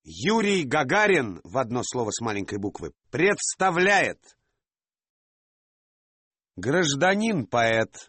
Юрий Гагарин, в одно слово с маленькой буквы, представляет гражданин-поэт.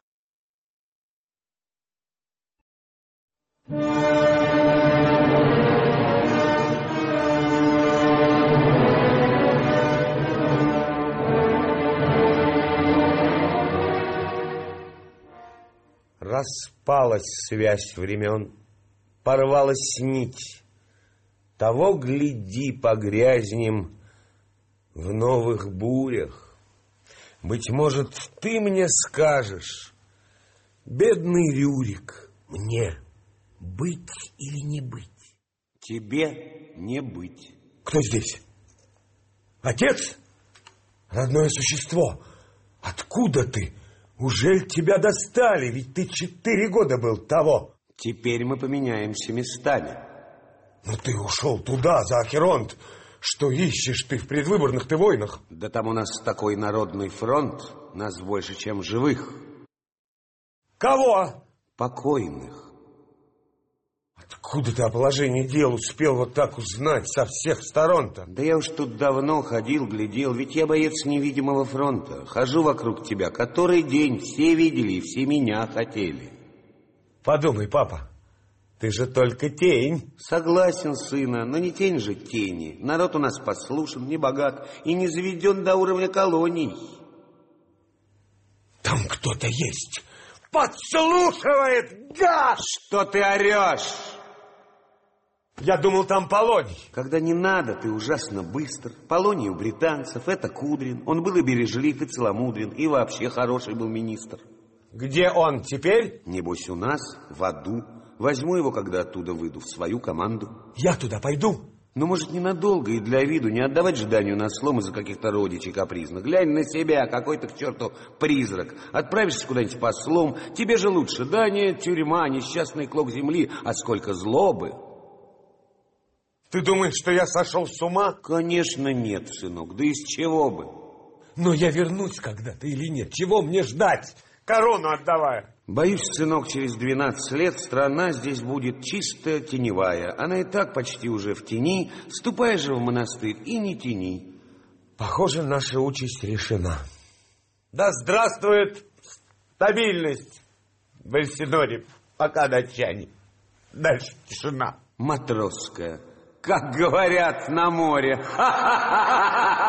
Распалась связь времен, порвалась нить. Того гляди погрязнем в новых бурях. Быть может, ты мне скажешь, бедный Рюрик, мне быть или не быть? Тебе не быть. Кто здесь? Отец? Родное существо. Откуда ты? Ужель тебя достали? Ведь ты 4 года был того. Теперь мы поменяемся местами. Но ты ушел туда, за Акеронт. Что ищешь ты в предвыборных ты войнах? Да там у нас такой народный фронт, нас больше, чем живых. Кого? Покойных. Откуда ты о положении дел успел вот так узнать со всех сторон-то? Да я уж тут давно ходил, глядел, ведь я боец невидимого фронта. Хожу вокруг тебя, который день все видели и все меня хотели. Подумай, папа, ты же только тень. Согласен, сына, но не тень же тени. Народ у нас послушен, не богат и не заведен до уровня колоний. Там кто-то есть. Подслушивает, гад! Что ты орешь? Я думал, там Полоний. Когда не надо, ты ужасно быстр. Полоний у британцев, это Кудрин. Он был и бережлив, и целомудрен, и вообще хороший был министр. Где он теперь? Небось у нас, в аду. Возьму его, когда оттуда выйду, в свою команду. Я туда пойду. Ну, может, ненадолго и для виду, не отдавать жданию на слом из-за каких-то родичей капризных. Глянь на себя, какой-то к черту призрак. Отправишься куда-нибудь послом, тебе же лучше. Да нет, тюрьма, несчастный клок земли, а сколько злобы. Ты думаешь, что я сошел с ума? Конечно нет, сынок, да из чего бы? Но я вернусь когда-то или нет? Чего мне ждать? Корону отдавай. Боюсь, сынок, через 12 лет страна здесь будет чисто теневая. Она и так почти уже в тени. Ступай же в монастырь и не тяни. Похоже, наша участь решена. Да здравствует стабильность в Эльсиноре, пока датчане. Дальше тишина. Матросская, как говорят на море. Ха-ха-ха-ха-ха!